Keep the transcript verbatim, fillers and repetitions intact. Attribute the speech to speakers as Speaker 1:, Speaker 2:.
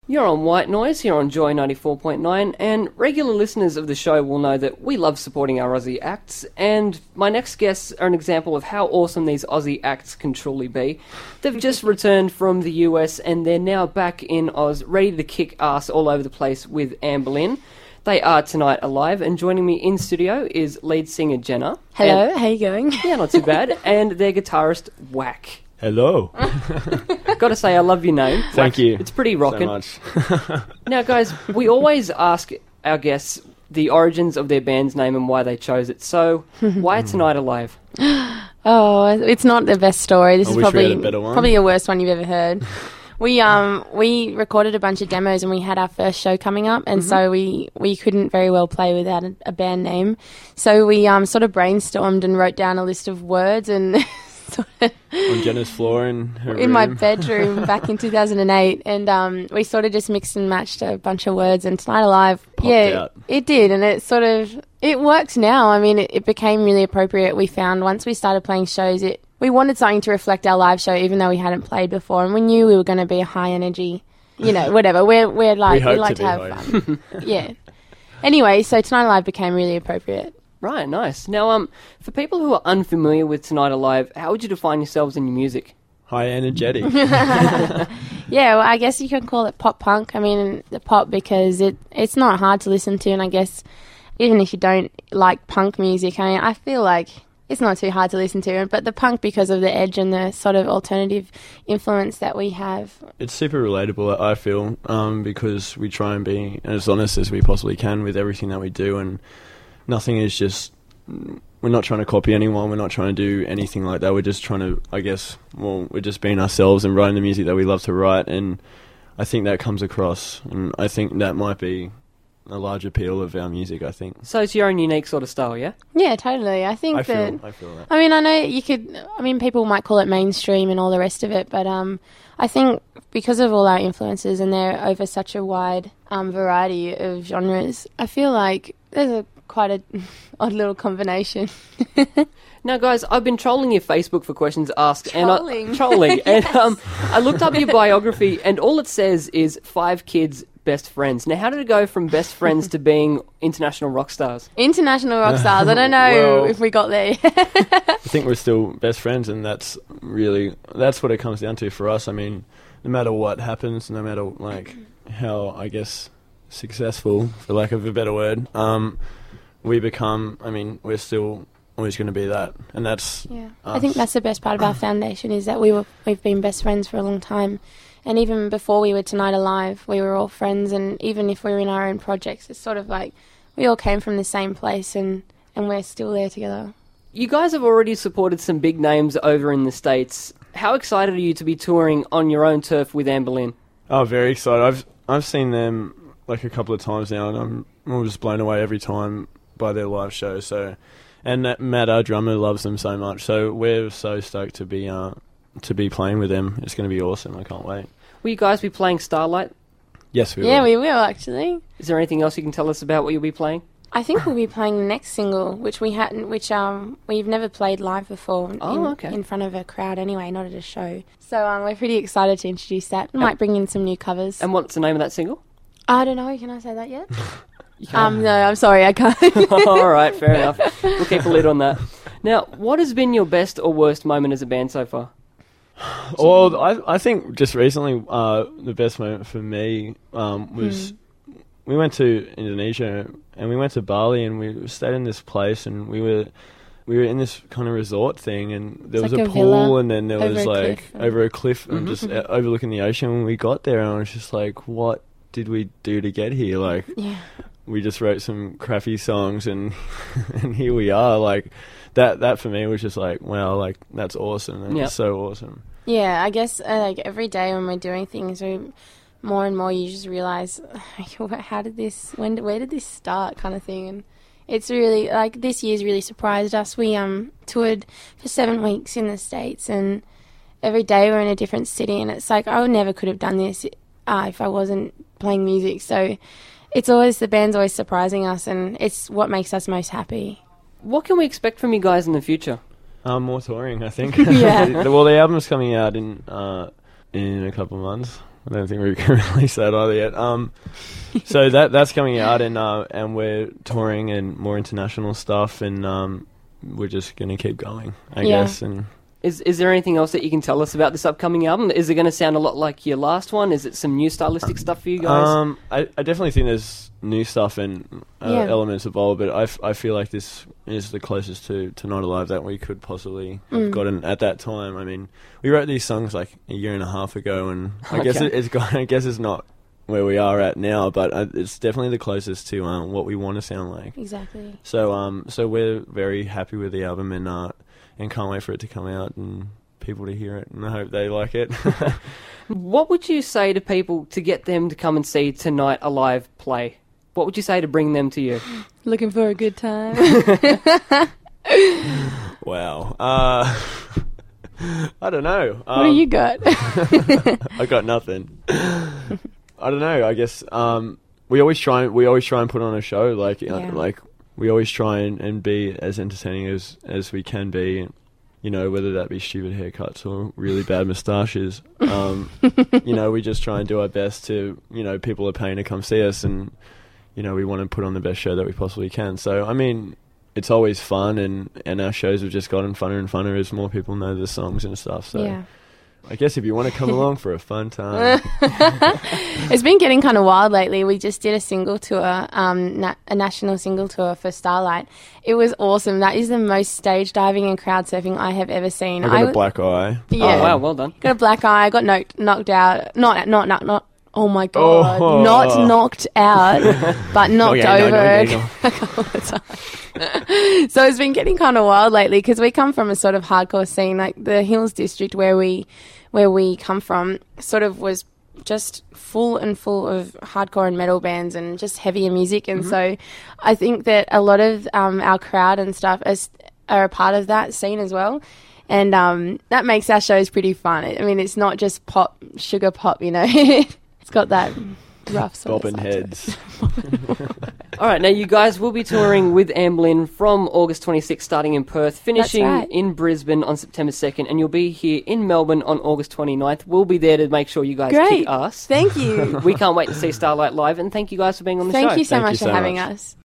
Speaker 1: You're on White Noise here on Joy ninety-four point nine, and regular listeners of the show will know that we love supporting our Aussie acts, and my next guests are an example of how awesome these Aussie acts can truly be. They've just returned from the U S, and they're now back in Oz, ready to kick ass all over the place with Anne Boleyn. They are Tonight Alive, and joining me in studio is lead singer Jenna.
Speaker 2: Hello,
Speaker 1: and,
Speaker 2: how you going?
Speaker 1: Yeah, not too bad. And their guitarist, Whack.
Speaker 3: Hello.
Speaker 1: Got to say, I love your name.
Speaker 3: Thank
Speaker 1: Whack.
Speaker 3: you.
Speaker 1: It's pretty rockin'.
Speaker 3: So much.
Speaker 1: Now, guys, we always ask our guests the origins of their band's name and why they chose it. So, why Tonight Alive?
Speaker 2: Oh, it's not the best story. This
Speaker 3: I
Speaker 2: is
Speaker 3: wish we
Speaker 2: probably
Speaker 3: had a better one.
Speaker 2: probably the worst one you've ever heard. We um we recorded a bunch of demos and we had our first show coming up, and mm-hmm. so we, we couldn't very well play without a, a band name. So we um sort of brainstormed and wrote down a list of words and sort of
Speaker 3: on Jenna's floor in her
Speaker 2: in
Speaker 3: room.
Speaker 2: my bedroom back in two thousand eight, and um we sort of just mixed and matched a bunch of words, and Tonight Alive,
Speaker 3: Popped
Speaker 2: yeah,
Speaker 3: out.
Speaker 2: It did, and it sort of it works now. I mean, it, it became really appropriate. We found once we started playing shows, it. We wanted something to reflect our live show, even though we hadn't played before, and we knew we were going to be a high energy, you know, whatever. We're we're like
Speaker 3: we,
Speaker 2: we like
Speaker 3: to,
Speaker 2: to have fun, yeah. Anyway, so Tonight Alive became really appropriate.
Speaker 1: Right, nice. Now, um, for people who are unfamiliar with Tonight Alive, how would you define yourselves and your music?
Speaker 3: High energetic.
Speaker 2: Yeah, well, I guess you can call it pop punk. I mean, the pop because it it's not hard to listen to, and I guess even if you don't like punk music, I mean, I feel like. It's not too hard to listen to, but the punk because of the edge and the sort of alternative influence that we have.
Speaker 3: It's super relatable, I feel, um, because we try and be as honest as we possibly can with everything that we do, and nothing is just... We're not trying to copy anyone, we're not trying to do anything like that, we're just trying to, I guess, well, we're just being ourselves and writing the music that we love to write, and I think that comes across, and I think that might be... a large appeal of our music, I think.
Speaker 1: So it's your own unique sort of style, yeah?
Speaker 2: Yeah, totally. I think
Speaker 3: I
Speaker 2: that...
Speaker 3: Feel, I feel that.
Speaker 2: I mean, I know you could... I mean, people might call it mainstream and all the rest of it, but um, I think because of all our influences and they're over such a wide um, variety of genres, I feel like there's a quite a odd little combination.
Speaker 1: Now, guys, I've been trolling your Facebook for questions asked.
Speaker 2: Trolling.
Speaker 1: And I, trolling.
Speaker 2: Yes.
Speaker 1: And um, I looked up your biography, and all it says is five kids, best friends. Now, how did it go from best friends to being international rock stars?
Speaker 2: International rock stars. I don't know
Speaker 3: Well,
Speaker 2: if we got there.
Speaker 3: I think we're still best friends, and that's really... That's what it comes down to for us. I mean, no matter what happens, no matter, like, how, I guess, successful, for lack of a better word, um, we become... I mean, we're still... always going to be that, and that's
Speaker 2: yeah.
Speaker 3: us.
Speaker 2: I think that's the best part of our foundation is that we were we've been best friends for a long time, and even before we were Tonight Alive, we were all friends, and even if we were in our own projects, it's sort of like we all came from the same place, and and we're still there together.
Speaker 1: You guys have already supported some big names over in the States. How excited are you to be touring on your own turf with Anne Boleyn?
Speaker 3: Oh, very excited. I've I've seen them like a couple of times now, and I'm I'm just blown away every time by their live show. So. And that Matt, our drummer, loves them so much. So we're so stoked to be uh, to be playing with them. It's going to be awesome. I can't wait.
Speaker 1: Will you guys be playing Starlight?
Speaker 3: Yes, we
Speaker 2: yeah,
Speaker 3: will.
Speaker 2: we will, actually.
Speaker 1: Is there anything else you can tell us about what you'll be playing?
Speaker 2: I think we'll be playing the next single, which we hadn't, which um we've never played live before.
Speaker 1: Oh,
Speaker 2: in,
Speaker 1: okay.
Speaker 2: In front of a crowd, anyway, not at a show. So um, we're pretty excited to introduce that. We might bring in some new covers.
Speaker 1: And what's the name of that single?
Speaker 2: I don't know. Can I say that yet?
Speaker 1: You can't.
Speaker 2: Um, no, I'm sorry, I can't.
Speaker 1: All right, fair enough. We'll keep a lid on that. Now, what has been your best or worst moment as a band so far?
Speaker 3: Well, I I think just recently uh, the best moment for me um, was hmm. we went to Indonesia and we went to Bali and we stayed in this place and we were we were in this kind of resort thing and there
Speaker 2: it's
Speaker 3: was
Speaker 2: like
Speaker 3: a
Speaker 2: a
Speaker 3: pool and then there
Speaker 2: over
Speaker 3: was
Speaker 2: a
Speaker 3: like
Speaker 2: cliff.
Speaker 3: over a cliff and
Speaker 1: Mm-hmm.
Speaker 3: just uh, overlooking the ocean. When we got there, and I was just like, what did we do to get here? Like,
Speaker 2: Yeah.
Speaker 3: we just wrote some crappy songs and and here we are. Like that that for me was just like, wow, like that's awesome. That's
Speaker 1: Yeah.
Speaker 3: so awesome.
Speaker 2: Yeah, I guess uh, like every day when we're doing things, we more and more you just realise how did this, when, where did this start, kind of thing. And it's really like this year's really surprised us. We um toured for seven weeks in the States, and every day we're in a different city, and it's like I would never could have done this uh, if I wasn't playing music. So it's always the band's always surprising us, and it's what makes us most happy.
Speaker 1: What can we expect from you guys in the future?
Speaker 3: Um, more touring, I think.
Speaker 2: Yeah.
Speaker 3: Well, the album's coming out in uh, in a couple of months. I don't think we can release that either yet. Um, so that that's coming out, and uh, and we're touring and more international stuff, and um, we're just gonna keep going, I
Speaker 2: Yeah.
Speaker 3: guess. And
Speaker 1: Is is there anything else that you can tell us about this upcoming album? Is it going to sound a lot like your last one? Is it some new stylistic stuff for you guys?
Speaker 3: Um, I, I definitely think there's new stuff and uh,
Speaker 2: Yeah.
Speaker 3: elements of old, but I, f- I feel like this is the closest to, to Not Alive that we could possibly have
Speaker 2: Mm.
Speaker 3: gotten at that time. I mean, we wrote these songs like a year and a half ago, and I guess
Speaker 1: Okay.
Speaker 3: it, it's got, I guess it's not where we are at now, but uh, it's definitely the closest to um, what we want to sound like.
Speaker 2: Exactly.
Speaker 3: So um, so we're very happy with the album, and uh, and can't wait for it to come out and people to hear it, and I hope they like it.
Speaker 1: What would you say to people to get them to come and see Tonight Alive play? What would you say to bring them to you?
Speaker 2: Looking for a good time.
Speaker 3: Wow. Uh, I don't know. Um,
Speaker 2: What do you got?
Speaker 3: I got nothing. I don't know. I guess um, we always try. We always try and put on a show. Like, uh,
Speaker 2: Yeah.
Speaker 3: like we always try and, and be as entertaining as as we can be. You know, whether that be stupid haircuts or really bad moustaches. Um, you know, we just try and do our best to. You know, people are paying to come see us, and you know, we want to put on the best show that we possibly can. So, I mean, it's always fun, and, and our shows have just gotten funner and funner as more people know the songs and stuff. So,
Speaker 2: Yeah.
Speaker 3: I guess if you want to come along for a fun time,
Speaker 2: It's been getting kind of wild lately. We just did a single tour, um, na- a national single tour for Starlight. It was awesome. That is the most stage diving and crowd surfing I have ever seen.
Speaker 3: I got a
Speaker 2: w-
Speaker 3: black eye.
Speaker 2: Yeah.
Speaker 1: Oh, wow, well done.
Speaker 2: Got a black eye. Got knocked knocked out. Not not not not. Oh my god!
Speaker 3: Oh.
Speaker 2: Not knocked out, but knocked
Speaker 3: yeah, no,
Speaker 2: over
Speaker 3: no,
Speaker 2: a
Speaker 3: no, no.
Speaker 2: couple of times. So it's been getting kind of wild lately because we come from a sort of hardcore scene, like the Hills District, where we where we come from, sort of was just full and full of hardcore and metal bands and just heavier music. And so I think that a lot of um, our crowd and stuff is, are a part of that scene as well. And um, that makes our shows pretty fun. I mean, it's not just pop, sugar pop, you know. It's got that rough sort of
Speaker 3: Bobbing
Speaker 2: side to it.
Speaker 3: heads.
Speaker 1: All right, now you guys will be touring with Amblin from August twenty-sixth, starting in Perth, finishing
Speaker 2: right.
Speaker 1: in Brisbane on September second, and you'll be here in Melbourne on August twenty-ninth. We'll be there to make sure you guys
Speaker 2: Great.
Speaker 1: kick ass.
Speaker 2: Thank you.
Speaker 1: We can't wait to see Starlight live, and thank you guys for being on the
Speaker 2: Thank
Speaker 1: show.
Speaker 2: you so
Speaker 3: Thank you
Speaker 2: much
Speaker 3: so
Speaker 2: for having
Speaker 3: much.
Speaker 2: us.